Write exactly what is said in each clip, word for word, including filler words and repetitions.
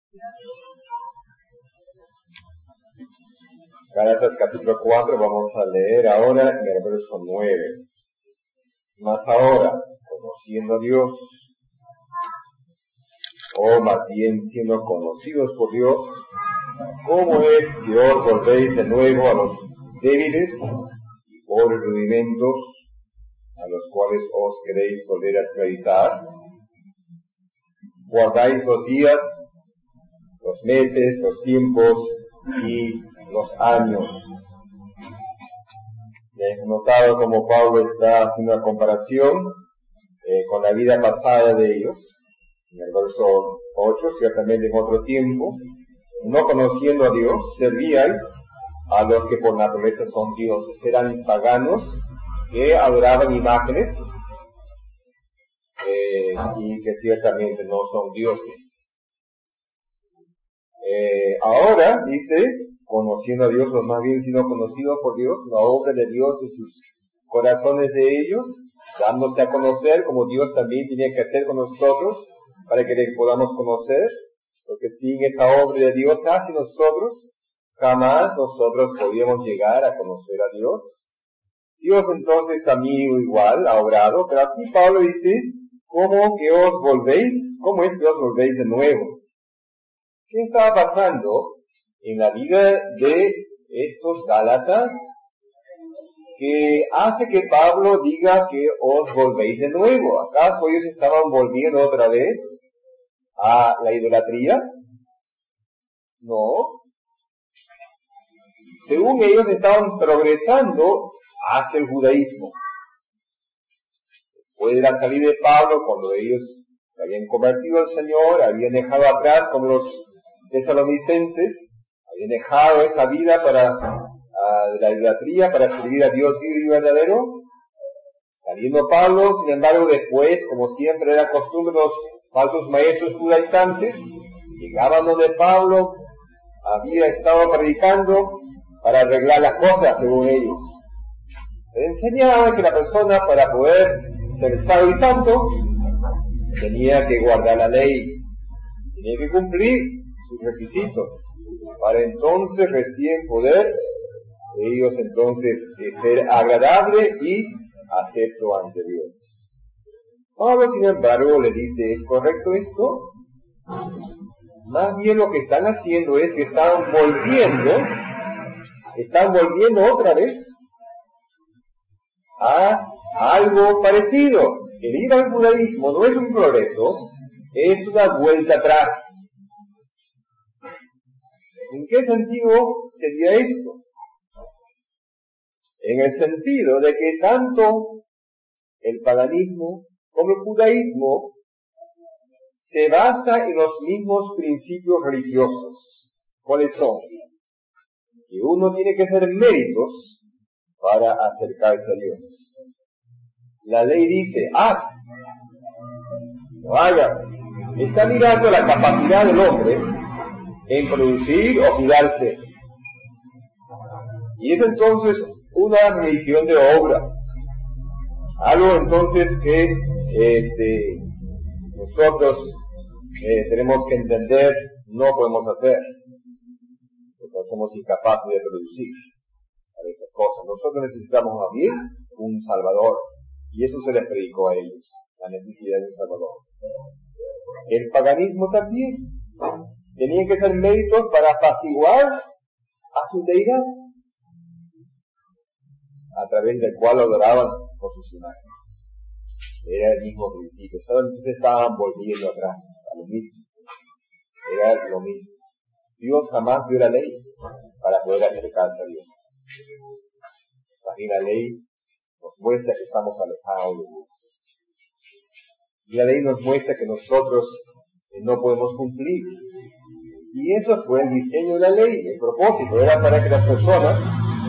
Gálatas capítulo cuatro, vamos a leer ahora en el verso nueve. Mas ahora, conociendo a Dios, o más bien siendo conocidos por Dios, ¿cómo es que os volvéis de nuevo a los débiles y pobres rudimentos a los cuales os queréis volver a esclavizar? Guardáis los días, los meses, los tiempos y los años. He notado como Pablo está haciendo una comparación eh, con la vida pasada de ellos. En el verso ocho, ciertamente en otro tiempo, no conociendo a Dios, servíais a los que por naturaleza son dioses. Eran paganos que adoraban imágenes eh, y que ciertamente no son dioses. Eh, ahora, dice, conociendo a Dios, o más bien sino conocidos por Dios, la obra de Dios en sus corazones de ellos, dándose a conocer como Dios también tiene que hacer con nosotros para que le podamos conocer, porque sin esa obra de Dios hacia nosotros, jamás nosotros podríamos llegar a conocer a Dios. Dios entonces también igual ha obrado, pero aquí Pablo dice, ¿cómo que os volvéis? ¿Cómo es que os volvéis de nuevo? ¿Qué estaba pasando en la vida de estos Gálatas que hace que Pablo diga que os volvéis de nuevo? ¿Acaso ellos estaban volviendo otra vez a la idolatría? No. Según ellos estaban progresando hacia el judaísmo. Después de la salida de Pablo, cuando ellos se habían convertido al Señor, habían dejado atrás como los tesalonicenses, habían dejado esa vida para uh, la idolatría, para servir a Dios vivo y verdadero. Saliendo Pablo, sin embargo, después, como siempre era costumbre, los falsos maestros judaizantes llegaban donde Pablo había estado predicando para arreglar las cosas, según ellos. Le enseñaban que la persona, para poder ser salvo y santo, tenía que guardar la ley, tenía que cumplir sus requisitos, para entonces recién poder ellos entonces ser agradable y acepto ante Dios. Pablo, sin embargo, le dice, ¿es correcto esto? Más bien lo que están haciendo es que están volviendo, están volviendo otra vez a algo parecido. El ir al judaísmo no es un progreso, es una vuelta atrás. ¿En qué sentido sería esto? En el sentido de que tanto el paganismo como el judaísmo se basa en los mismos principios religiosos. ¿Cuáles son? Que uno tiene que hacer méritos para acercarse a Dios. La ley dice, haz, no hagas. Está mirando la capacidad del hombre en producir o cuidarse. Y es entonces una religión de obras. Algo entonces que este, nosotros eh, tenemos que entender, no podemos hacer, porque somos incapaces de producir a esas cosas. Nosotros necesitamos más bien un Salvador, y eso se les predicó a ellos, la necesidad de un Salvador. El paganismo también. Tenían que ser méritos para apaciguar a su deidad, a través del cual adoraban por sus imágenes. Era el mismo principio. Entonces estaban volviendo atrás a lo mismo. Era lo mismo. Dios jamás dio la ley para poder acercarse a Dios. También la ley nos muestra que estamos alejados de Dios. Y la ley nos muestra que nosotros no podemos cumplir. Y eso fue el diseño de la ley. El propósito era para que las personas,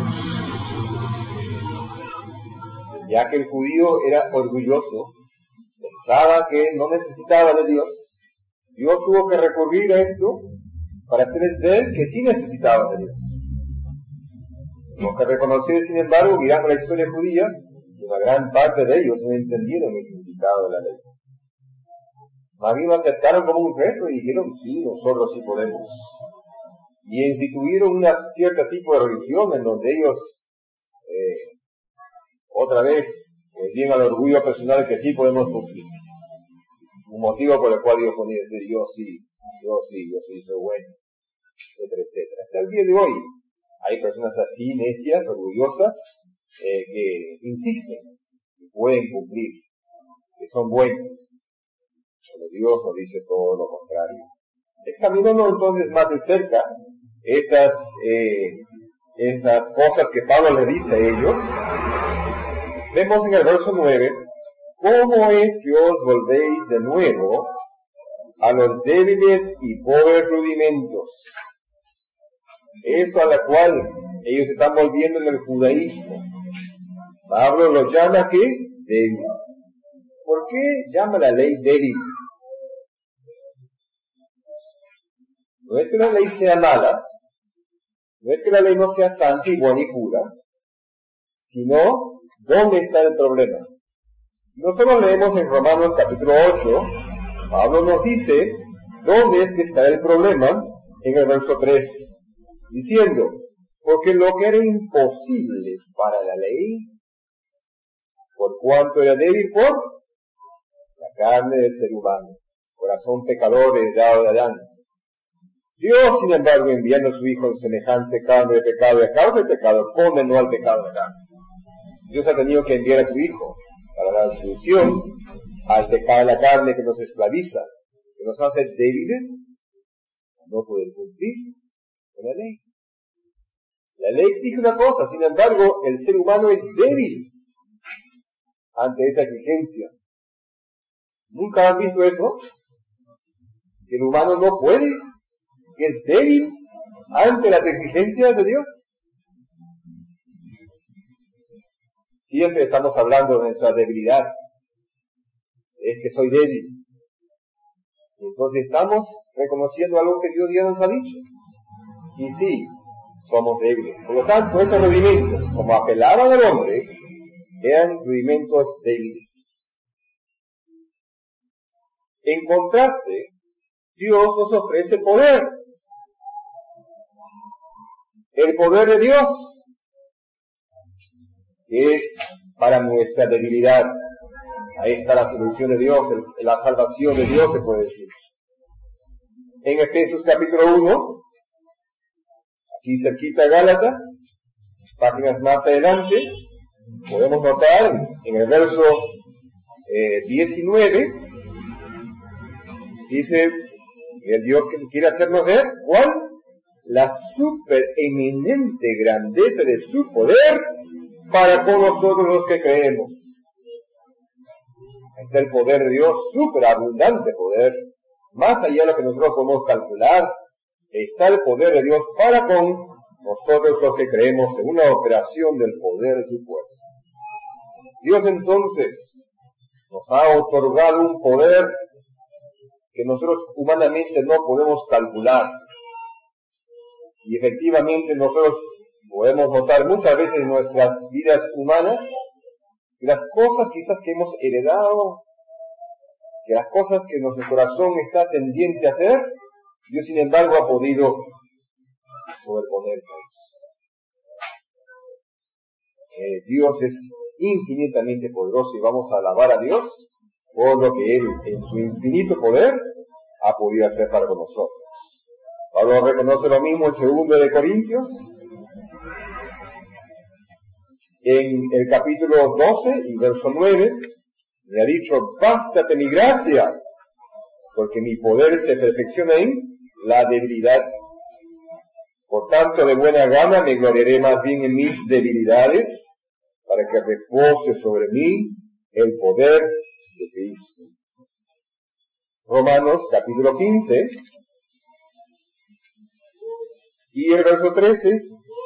ya que el judío era orgulloso, pensaba que no necesitaba de Dios, Dios tuvo que recurrir a esto para hacerles ver que sí necesitaban de Dios. Lo que reconocer, sin embargo, mirando la historia judía, una gran parte de ellos no entendieron el significado de la ley. Más bien lo aceptaron como un reto y dijeron, sí, nosotros sí podemos. Y instituyeron un cierto tipo de religión en donde ellos, eh, otra vez, eh, bien al orgullo personal que sí podemos cumplir. Un motivo por el cual ellos podían decir, yo sí, yo sí, yo sí, soy bueno, etcétera, etcétera. Hasta el día de hoy hay personas así, necias, orgullosas, eh, que insisten y pueden cumplir, que son buenos. Pero Dios nos dice todo lo contrario. Examinando entonces más de cerca estas, eh, estas cosas que Pablo le dice a ellos, vemos en el verso nueve, ¿cómo es que os volvéis de nuevo a los débiles y pobres rudimentos? Esto a la cual ellos están volviendo en el judaísmo. Pablo lo llama ¿qué? Débil. ¿Por qué llama la ley débil? No es que la ley sea mala, no es que la ley no sea santa y buena y pura, sino, ¿dónde está el problema? Si nosotros leemos en Romanos capítulo ocho, Pablo nos dice, ¿dónde es que está el problema? En el verso tres, diciendo, porque lo que era imposible para la ley, por cuanto era débil por la carne del ser humano, corazón pecador heredado de Adán. Dios, sin embargo, enviando a su Hijo en semejanza de carne de pecado y a causa del pecado, condenó al pecado de la carne. Dios ha tenido que enviar a su Hijo para dar solución al pecado de la carne que nos esclaviza, que nos hace débiles a no poder cumplir con la ley. La ley exige una cosa, sin embargo, el ser humano es débil ante esa exigencia. ¿Nunca han visto eso? Que el humano no puede, que es débil ante las exigencias de Dios. Siempre estamos hablando de nuestra debilidad. Es que soy débil. Entonces estamos reconociendo algo que Dios ya nos ha dicho. Y sí, somos débiles. Por lo tanto, esos rudimentos, como apelaban al hombre, eran rudimentos débiles. En contraste, Dios nos ofrece poder. El poder de Dios es para nuestra debilidad. Ahí está la solución de Dios, el, la salvación de Dios se puede decir. En Efesios capítulo uno, aquí cerquita de Gálatas, páginas más adelante, podemos notar en el verso eh, diecinueve, dice el Dios que quiere hacernos ver, ¿cuál? La supereminente grandeza de su poder para con nosotros los que creemos. Está el poder de Dios, superabundante poder, más allá de lo que nosotros podemos calcular. Está el poder de Dios para con nosotros los que creemos en una operación del poder de su fuerza. Dios entonces nos ha otorgado un poder que nosotros humanamente no podemos calcular. Y efectivamente nosotros podemos notar muchas veces en nuestras vidas humanas que las cosas quizás que hemos heredado, que las cosas que nuestro corazón está tendiente a hacer, Dios sin embargo ha podido sobreponerse a eso. Eh, Dios es infinitamente poderoso y vamos a alabar a Dios por lo que Él en su infinito poder ha podido hacer para nosotros. Pablo reconoce lo mismo en segundo de Corintios, en el capítulo doce y verso nueve, le ha dicho, bástate mi gracia, porque mi poder se perfecciona en la debilidad. Por tanto, de buena gana me gloriaré más bien en mis debilidades, para que repose sobre mí el poder de Cristo. Romanos capítulo quince y el verso trece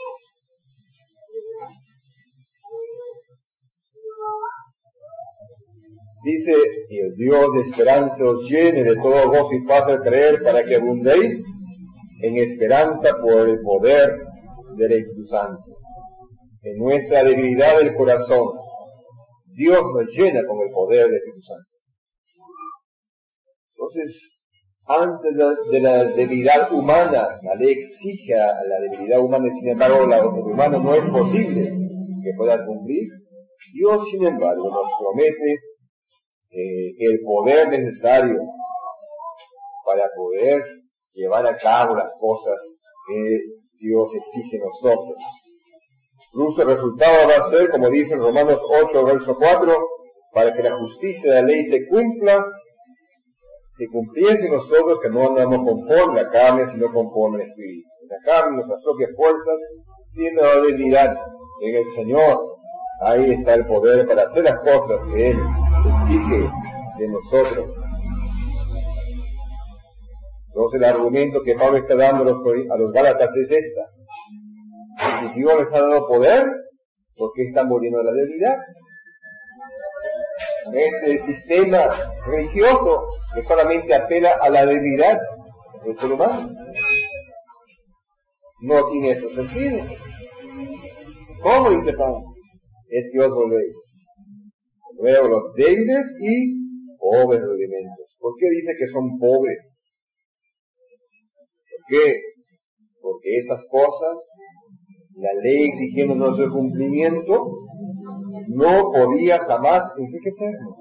dice, y el Dios de esperanza os llene de todo gozo y paz al creer, para que abundéis en esperanza por el poder del Espíritu Santo. En nuestra debilidad del corazón, Dios nos llena con el poder del Espíritu Santo. Entonces, antes de, de la debilidad humana, la ley exige a la debilidad humana, y sin embargo, la debilidad humana no es posible que pueda cumplir. Dios, sin embargo, nos promete eh, el poder necesario para poder llevar a cabo las cosas que Dios exige de nosotros. Incluso el resultado va a ser, como dice en Romanos ocho, verso cuatro, para que la justicia de la ley se cumpla, si cumpliese nosotros que no andamos conforme a la carne, sino conforme al Espíritu. En la carne, nuestras propias fuerzas, siendo la debilidad en el Señor, ahí está el poder para hacer las cosas que Él exige de nosotros. Entonces el argumento que Pablo está dando a los, a los Gálatas es esta. Si Dios les ha dado poder, ¿por qué están muriendo de la debilidad? Este sistema religioso que solamente apela a la debilidad del ser humano no tiene ese sentido. ¿Cómo dice Pablo? Es que os volvéis luego los débiles y pobres rudimentos. ¿Por qué dice que son pobres? ¿Por qué? Porque esas cosas, la ley exigiendo nuestro cumplimiento, no podía jamás enriquecernos.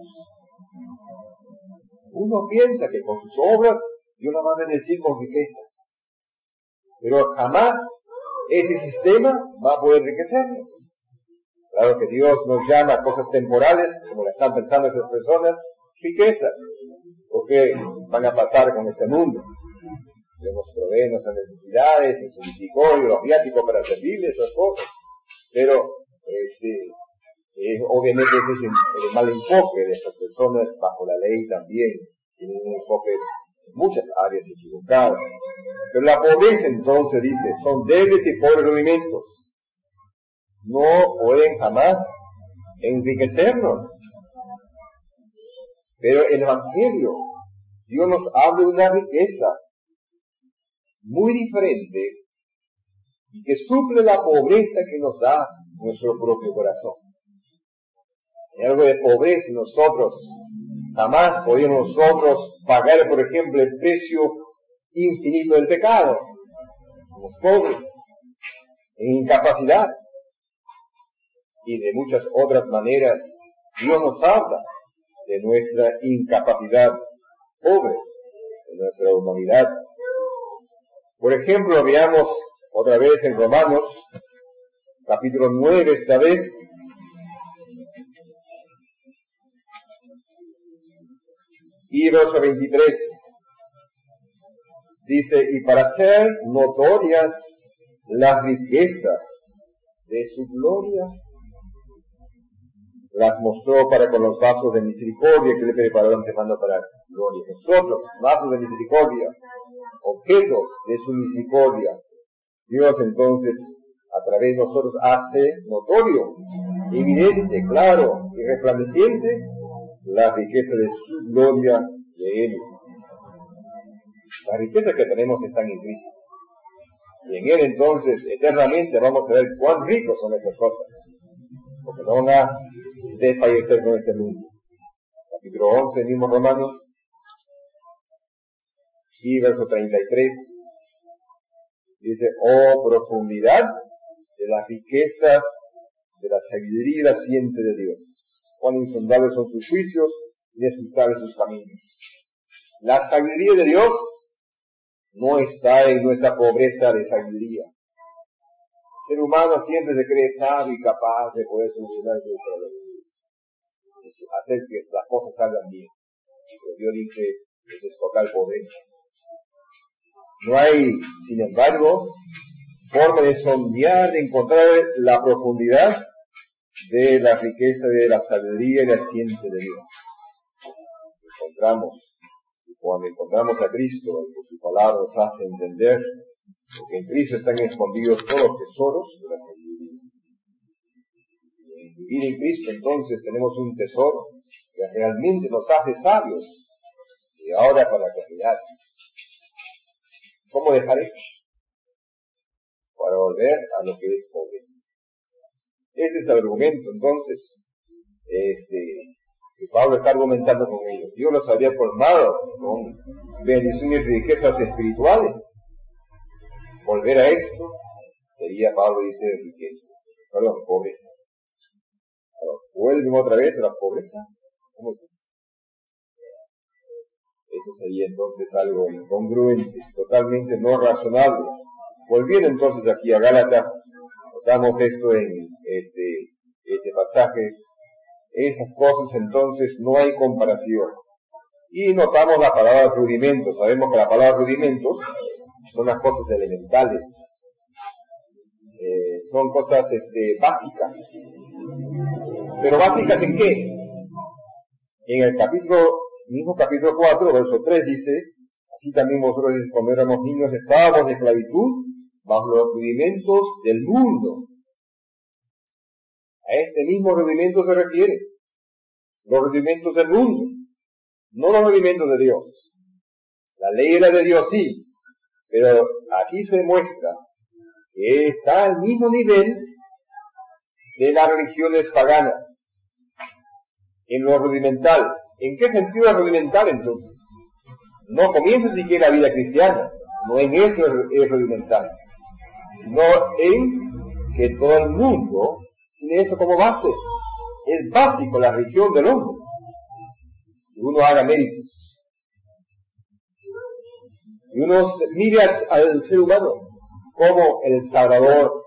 Uno piensa que con sus obras Dios la va a bendecir con riquezas, pero jamás ese sistema va a poder enriquecernos. Claro que Dios nos llama a cosas temporales, como la están pensando esas personas, riquezas, porque van a pasar con este mundo. Dios nos provee nuestras necesidades, en su misericordia, los viáticos para servirle, esas cosas. Pero, este, eh, obviamente ese es el, el mal enfoque de estas personas bajo la ley también. Tienen un enfoque en muchas áreas equivocadas. Pero la pobreza entonces dice, son débiles y pobres rudimentos. No pueden jamás enriquecernos. Pero el Evangelio, Dios nos habla de una riqueza muy diferente y que suple la pobreza que nos da nuestro propio corazón. Hay algo de pobreza y nosotros jamás podíamos nosotros pagar, por ejemplo, el precio infinito del pecado. Somos pobres, en incapacidad. Y de muchas otras maneras, Dios nos habla de nuestra incapacidad pobre, de nuestra humanidad. Por ejemplo, veamos otra vez en Romanos, capítulo nueve esta vez. Y verso veintitrés. Dice, y para hacer notorias las riquezas de su gloria, las mostró para con los vasos de misericordia que le preparó de antemano para gloria. Nosotros, vasos de misericordia, objetos de su misericordia, Dios entonces a través de nosotros hace notorio, evidente, claro y resplandeciente la riqueza de su gloria de Él. Las riquezas que tenemos están en Cristo. Y en Él entonces eternamente vamos a ver cuán ricos son esas cosas, porque no van a desfallecer con este mundo. Capítulo once, mismo Romanos, y verso treinta y tres, dice, oh profundidad de las riquezas de la sabiduría y la ciencia de Dios, cuán insondables son sus juicios, inescrutables sus caminos. La sabiduría de Dios no está en nuestra pobreza de sabiduría. El ser humano siempre se cree sabio y capaz de poder solucionar sus problemas, hacer que las cosas salgan bien. Pero Dios dice, eso es total pobreza. No hay, sin embargo, forma de sondear, de encontrar la profundidad de la riqueza de la sabiduría y la ciencia de Dios. Encontramos, y cuando encontramos a Cristo, por su palabra nos hace entender que en Cristo están escondidos todos los tesoros de la sabiduría. Y en vivir en Cristo entonces tenemos un tesoro que realmente nos hace sabios, y ahora para la eternidad. ¿Cómo dejar eso? Para volver a lo que es pobreza. Ese es el argumento, entonces, este, Y Pablo está argumentando con ellos. Dios los había colmado con bendiciones y riquezas espirituales. Volver a esto sería, Pablo dice, riqueza. Perdón, pobreza. Ahora, ¿vuelven otra vez a la pobreza? ¿Cómo es eso? Eso sería entonces algo incongruente, totalmente no razonable. Volviendo entonces aquí a Gálatas, notamos esto en este, este pasaje. Esas cosas entonces no hay comparación. Y notamos la palabra rudimentos. Sabemos que la palabra rudimentos son las cosas elementales. Eh, son cosas este, básicas. ¿Pero básicas en qué? En el capítulo, mismo capítulo cuatro, verso tres dice, así también vosotros cuando éramos niños estábamos de esclavitud bajo los rudimentos del mundo. A este mismo rudimento se refiere. Los rudimentos del mundo, no los rudimentos de Dios. La ley era de Dios, sí, pero aquí se muestra que está al mismo nivel de las religiones paganas, en lo rudimental. ¿En qué sentido es rudimental entonces? No comienza siquiera la vida cristiana, no en eso es rudimental, sino en que todo el mundo tiene eso como base. Es básico la religión del hombre. Y uno haga méritos. Y uno mire al ser humano como el Salvador.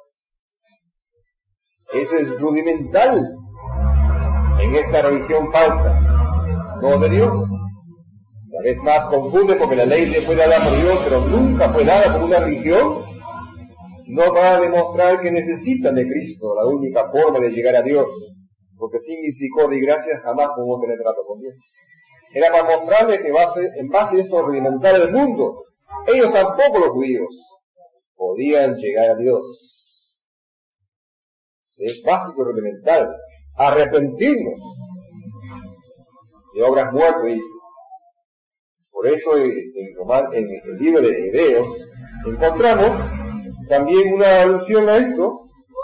Eso es rudimental en esta religión falsa, no de Dios. Una vez más confunde porque la ley fue dada por Dios, pero nunca fue dada por una religión, sino para demostrar que necesitan de Cristo, la única forma de llegar a Dios. Porque sin misericordia y gracia jamás podemos tener trato con Dios. Era para mostrarle que base, en base a esto rudimental del mundo, ellos tampoco los judíos podían llegar a Dios. Es básico y rudimental. Arrepentirnos de obras muertas, dice. Por eso este, en, Román, en el libro de Hebreos encontramos también una alusión a esto.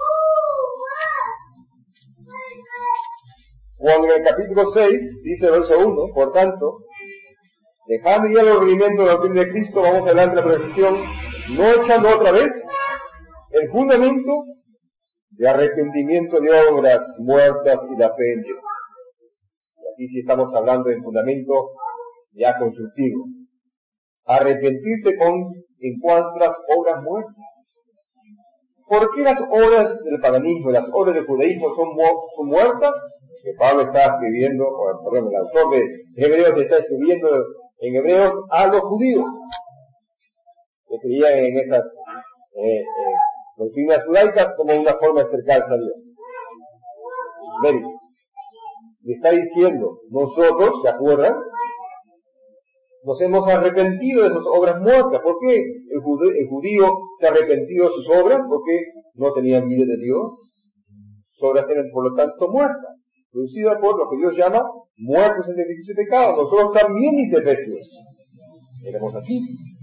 Cuando en el capítulo seis, dice el verso uno, por tanto, dejando ya los rudimentos de la doctrina de Cristo, vamos adelante a la perfección, no echando otra vez el fundamento de arrepentimiento de obras muertas y la fe en Dios. Y aquí sí estamos hablando de fundamento ya constructivo. Arrepentirse con en cuanto a las obras muertas. ¿Por qué las obras del paganismo y las obras del judaísmo son, son muertas? Que Pablo está escribiendo, o, perdón, el autor de Hebreos está escribiendo en Hebreos a los judíos que creían en esas eh, eh, doctrinas judaicas como una forma de acercarse a Dios, sus méritos. Le está diciendo, nosotros, ¿se acuerdan? Nos hemos arrepentido de esas obras muertas. ¿Por qué el judío, el judío se ha arrepentido de sus obras? Porque no tenían vida de Dios. Sus obras eran, por lo tanto, muertas, producidas por lo que Dios llama muertos en delitos y pecados. Nosotros también, dice Efesios, éramos así.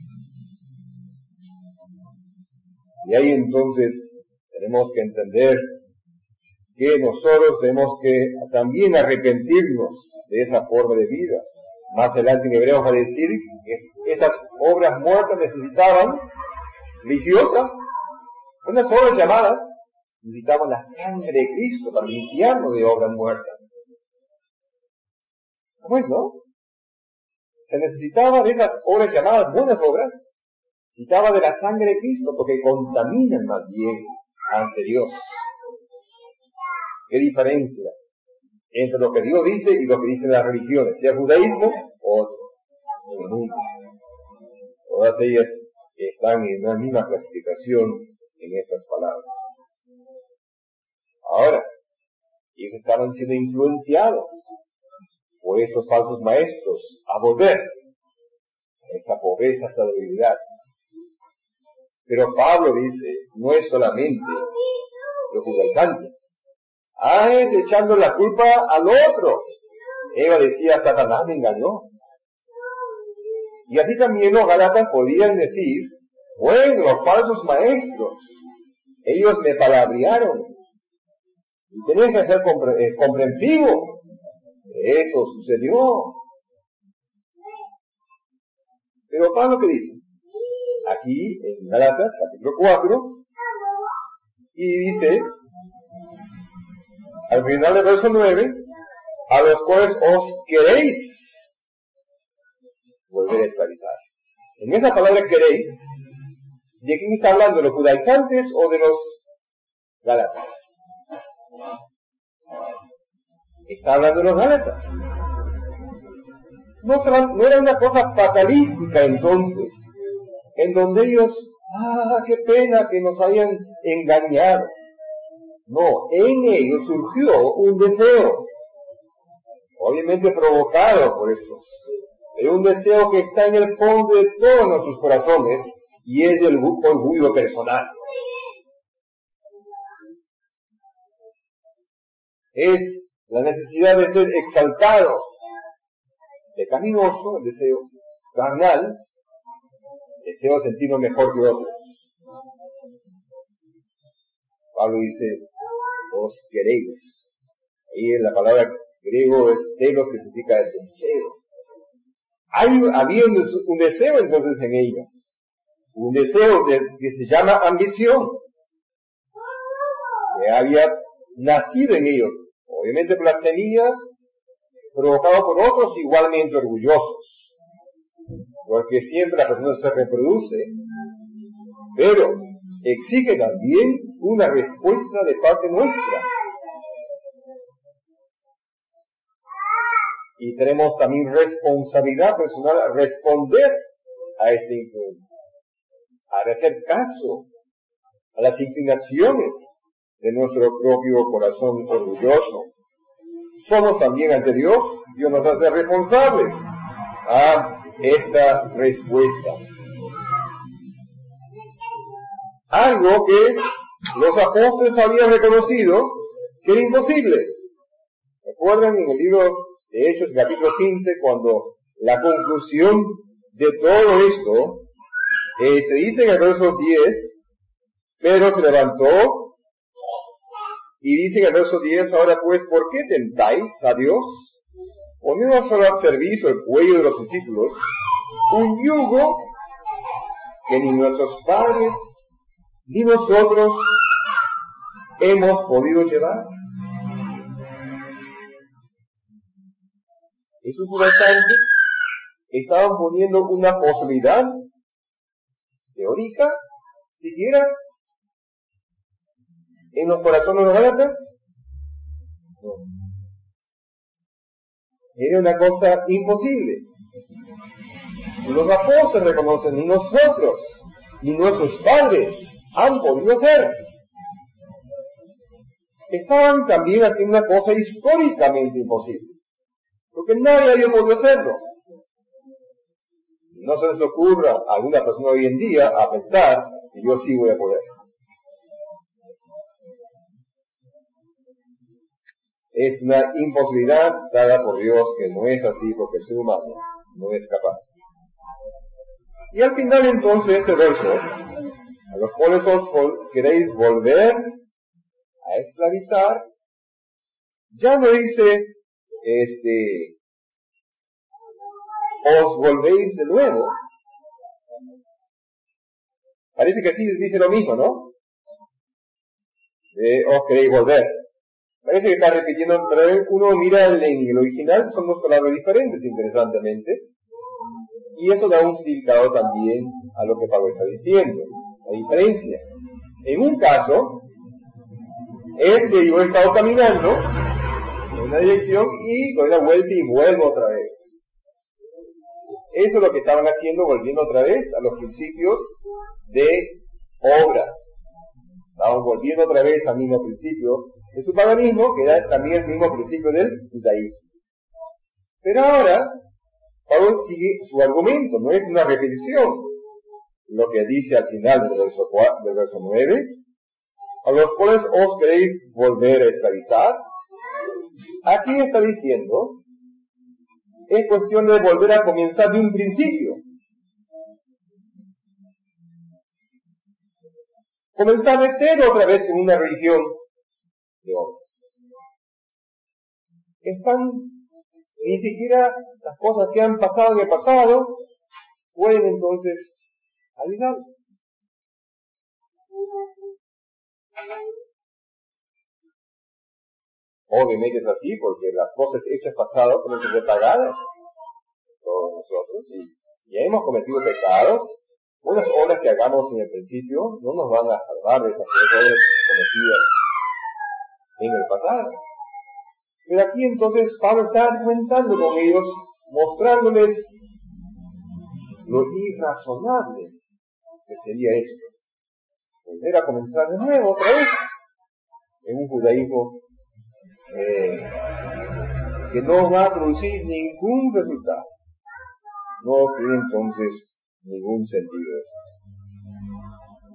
Y ahí entonces tenemos que entender que nosotros tenemos que también arrepentirnos de esa forma de vida. Más adelante en Hebreos va a decir que esas obras muertas necesitaban, religiosas, unas obras llamadas, necesitaban la sangre de Cristo para limpiarnos de obras muertas. ¿Cómo es, no? Se necesitaba de esas obras llamadas buenas obras, necesitaba de la sangre de Cristo porque contaminan más bien ante Dios. ¿Qué diferencia entre lo que Dios dice y lo que dicen las religiones, sea judaísmo o otro, en el mundo? Todas ellas están en la misma clasificación en estas palabras. Ahora, ellos estaban siendo influenciados por estos falsos maestros a volver a esta pobreza, a esta debilidad. Pero Pablo dice, no es solamente los judaizantes. Ah, es echando la culpa al otro. Eva decía, Satanás me engañó. Y así también los gálatas podían decir, bueno, los falsos maestros, ellos me palabrearon. Y tenés que ser compre- eh, comprensivo. esto sucedió. Pero Pablo, ¿qué dice? Aquí en Gálatas, capítulo cuatro, y dice, al final del verso nueve, a los cuales os queréis volver a esclavizar. En esa palabra queréis, ¿de quién está hablando? ¿De los judaizantes o de los gálatas? Está hablando de los gálatas. No, se van, no era una cosa fatalística entonces, en donde ellos, ah, qué pena que nos hayan engañado. No, en ellos surgió un deseo, obviamente provocado por estos, pero un deseo que está en el fondo de todos nuestros corazones, y es el orgullo personal. Es la necesidad de ser exaltado, pecaminoso, el deseo carnal, el deseo de sentirnos mejor que otros. Pablo dice, os queréis. Ahí en la palabra griego es telos, que significa el deseo. Hay, había un, un deseo entonces en ellos, un deseo de, que se llama ambición, que había nacido en ellos, obviamente por la semilla, provocado por otros igualmente orgullosos, porque siempre la persona se reproduce, pero exige también una respuesta de parte nuestra. Y tenemos también responsabilidad personal a responder a esta influencia, a hacer caso a las inclinaciones de nuestro propio corazón orgulloso. Somos también ante Dios, Dios nos hace responsables a esta respuesta. Algo que los apóstoles habían reconocido que era imposible. ¿Recuerdan en el libro de Hechos, capítulo quince, cuando la conclusión de todo esto, eh, se dice en el verso diez, Pedro se levantó y dice en el verso diez, ahora pues, ¿por qué tentáis a Dios? Poniendo solo a servicio el cuello de los discípulos, un yugo que ni nuestros padres ni nosotros hemos podido llevar. Esos judaizantes estaban poniendo una posibilidad teórica, siquiera, en los corazones de los gálatas. No. Era una cosa imposible. Los apóstoles reconocen, ni nosotros, ni nuestros padres han podido hacer. Estaban también haciendo una cosa históricamente imposible, porque nadie había podido hacerlo. No se les ocurra a alguna persona hoy en día a pensar que yo sí voy a poder. Es una imposibilidad dada por Dios, que no es así, porque el ser humano no es capaz. Y al final entonces de este verso, a los cuales os queréis volver a esclavizar, ya no dice, este, os volvéis de nuevo. Parece que así dice lo mismo, ¿no? Eh, os queréis volver. Parece que está repitiendo, pero uno mira en el original, son dos palabras diferentes, interesantemente. Y eso da un significado también a lo que Pablo está diciendo, la diferencia. En un caso, es que yo he estado caminando en una dirección y doy la vuelta y vuelvo otra vez. Eso es lo que estaban haciendo, volviendo otra vez a los principios de obras. Estaban volviendo otra vez al mismo principio de su paganismo, que era también el mismo principio del judaísmo. Pero ahora, Pablo sigue su argumento, no es una repetición. Lo que dice al final del verso, cuatro, del verso nueve, a los cuales os queréis volver a esclavizar. Aquí está diciendo, es cuestión de volver a comenzar de un principio. Comenzar de cero otra vez en una religión de obras. Están ni siquiera las cosas que han pasado en el pasado pueden entonces ayudarles. Obviamente es así, porque las cosas hechas pasadas tienen que ser pagadas por nosotros, y si ya hemos cometido pecados, buenas obras que hagamos en el principio no nos van a salvar de esas obras cometidas en el pasado. Pero aquí entonces Pablo está argumentando con ellos, mostrándoles lo irrazonable que sería esto. Volver a comenzar de nuevo, otra vez, en un judaísmo eh, que no va a producir ningún resultado. No tiene entonces ningún sentido esto.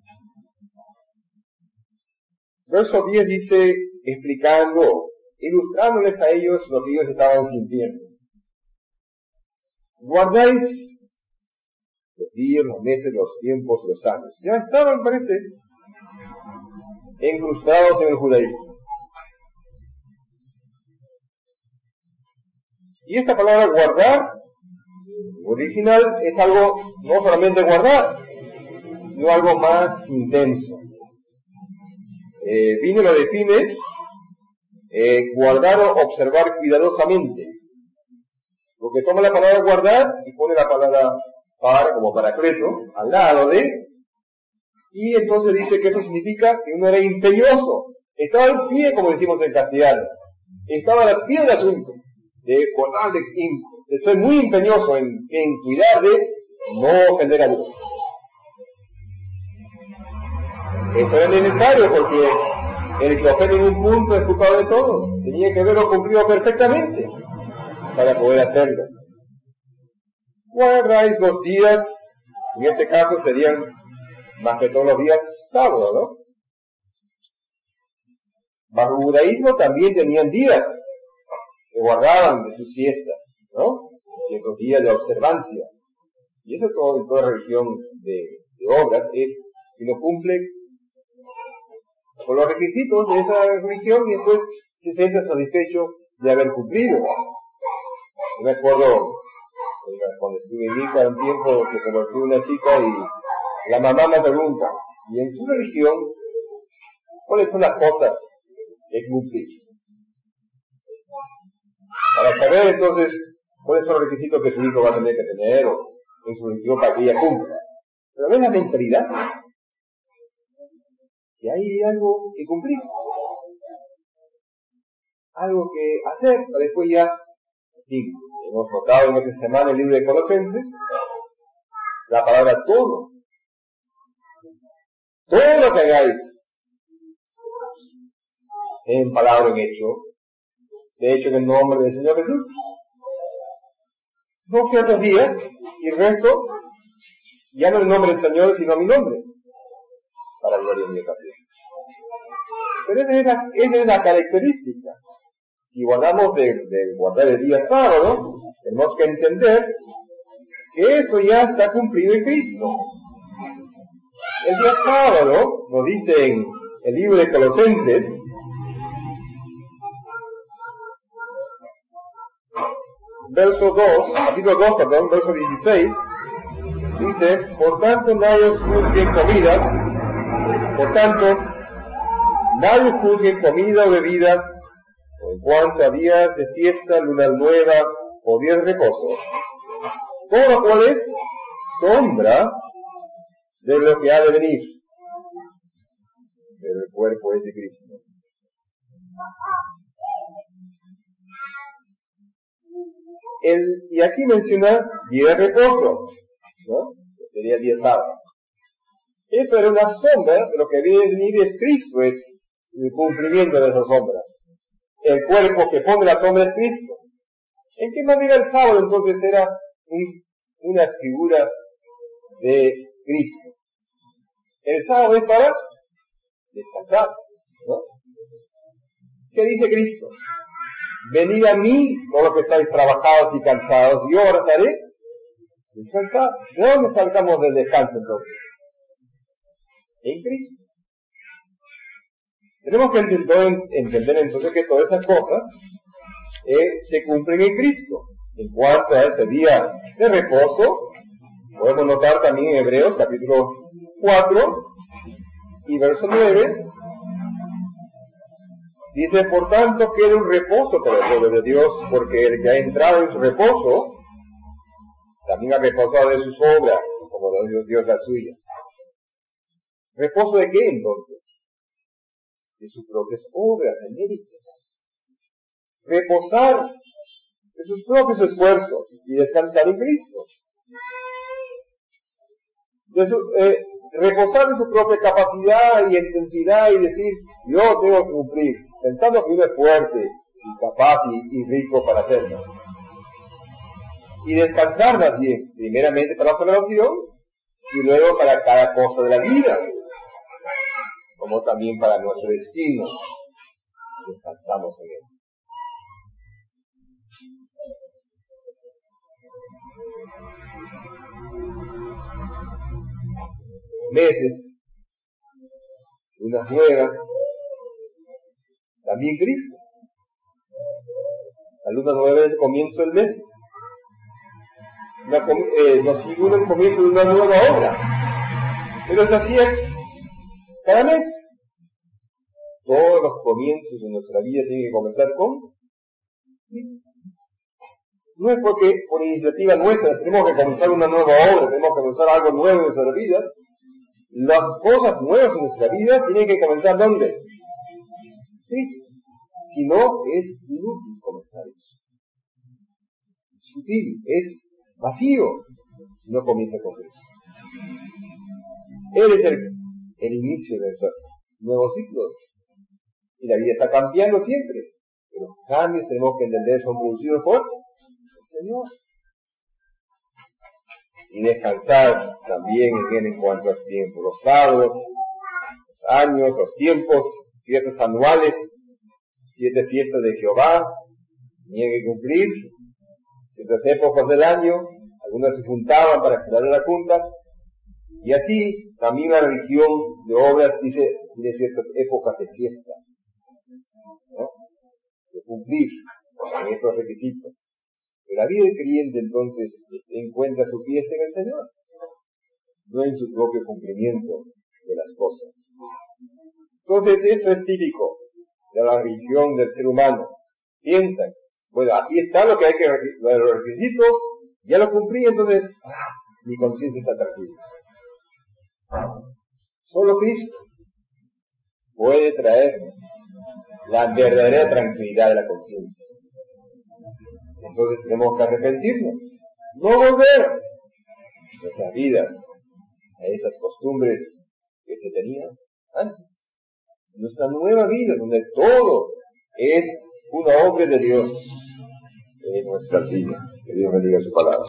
Verso diez dice, explicando, ilustrándoles a ellos lo que ellos estaban sintiendo. Guardáis los días, los meses, los tiempos, los años. Ya estaban, parece, incrustados en el judaísmo. Y esta palabra guardar, original, es algo, no solamente guardar, sino algo más intenso. Eh, Vine lo define, eh, guardar o observar cuidadosamente. Porque toma la palabra guardar y pone la palabra par como paracleto al lado de, y entonces dice que eso significa que uno era empeñoso, estaba al pie, como decimos en castellano, estaba al pie del asunto, de guardar, de, de ser muy empeñoso en, en cuidar de no ofender a Dios. Eso era necesario porque el que ofende en un punto es culpable de todos, tenía que verlo cumplido perfectamente para poder hacerlo. Guardáis los días, en este caso serían más que todos los días sábados, ¿no? Bajo el judaísmo también tenían días que guardaban de sus siestas, ¿no? Ciertos días de observancia. Y eso todo en toda religión de, de obras es que uno cumple con los requisitos de esa religión y después se siente satisfecho de haber cumplido. Yo me acuerdo cuando estuve en Ica un tiempo, se convirtió una chica y la mamá me pregunta, ¿y en su religión cuáles son las cosas que cumplir? Para saber entonces cuáles son los requisitos que su hijo va a tener que tener o en su religión para que ella cumpla. Pero ves la mentalidad, que hay algo que cumplir, algo que hacer para después ya, en fin, hemos notado en esta semana el libro de Colosenses, la palabra todo. Todo lo que hagáis, sea en palabra o en hecho, sea hecho en el nombre del Señor Jesús. No ciertos días, y el resto, ya no en el nombre del Señor, sino a mi nombre, para gloria mía también. Pero esa es la, esa es la característica. Si guardamos de, de guardar el día sábado, tenemos que entender que esto ya está cumplido en Cristo. El día sábado, nos dice en el libro de Colosenses, verso dos, capítulo dos, perdón, verso dieciséis, dice, por tanto nadie juzgue en comida, por tanto, nadie juzgue en comida o bebida, o en cuanto a días de fiesta, luna nueva, o días de reposo, todo lo cual es sombra de lo que ha de venir, pero el cuerpo es de Cristo. El, y aquí menciona día de reposo, ¿no? Sería el día sábado. Eso era una sombra de lo que había de venir de Cristo, es el cumplimiento de esa sombra. El cuerpo que pone la sombra es Cristo. ¿En qué manera el sábado entonces era un, una figura de Cristo? El sábado es para descansar, ¿no? ¿Qué dice Cristo? Venid a mí, todos los que estáis trabajados y cansados, y yo os haré descansar. ¿De dónde sacamos del descanso entonces? En Cristo. Tenemos que entender, entender entonces que todas esas cosas eh, se cumplen en Cristo. En cuanto a este día de reposo, podemos notar también en Hebreos capítulo cuatro y verso nueve, dice, por tanto queda un reposo para el pueblo de Dios, porque el que ha entrado en su reposo, también ha reposado de sus obras, como Dios, Dios las suyas. ¿Reposo de qué entonces? De sus propias obras y méritos. Reposar de sus propios esfuerzos y descansar en Cristo. De su, eh, reposar de su propia capacidad y intensidad y decir, yo tengo que cumplir, pensando que uno es fuerte y capaz y, y rico para hacerlo. Y descansar más bien, primeramente para la salvación y luego para cada cosa de la vida, como también para nuestro destino. Descansamos en él. Meses, unas nuevas, también Cristo. La luna nueva es el comienzo del mes. Una, eh, nos figura el comienzo de una nueva obra. Pero se hacía cada mes. Todos los comienzos de nuestra vida tienen que comenzar con Cristo. No es porque por iniciativa nuestra tenemos que comenzar una nueva obra, tenemos que comenzar algo nuevo en nuestras vidas. Las cosas nuevas en nuestra vida tienen que comenzar ¿dónde? Cristo. Si no, es inútil comenzar eso. Es sutil, es vacío, si no comienza con Cristo. Él es el, el inicio de nuestros nuevos ciclos. Y la vida está cambiando siempre. Pero los cambios tenemos que entender son producidos por el Señor. Y descansar también en él en cuanto a los tiempos, los sábados, los años, los tiempos, fiestas anuales, siete fiestas de Jehová, tenían que cumplir, ciertas épocas del año, algunas se juntaban para celebrar juntas, y así también la religión de obras dice, tiene ciertas épocas de fiestas, ¿no? De cumplir con esos requisitos. Pero la vida del creyente entonces encuentra su fiesta en el Señor, no en su propio cumplimiento de las cosas. Entonces eso es típico de la religión del ser humano. Piensan, bueno, aquí está lo que hay que, los requisitos, ya lo cumplí, entonces, ah, mi conciencia está tranquila. Solo Cristo puede traernos la verdadera tranquilidad de la conciencia. Entonces tenemos que arrepentirnos, no volver nuestras vidas a esas costumbres que se tenían antes. Nuestra nueva vida, donde todo es una obra de Dios en nuestras vidas. Que Dios bendiga su palabra.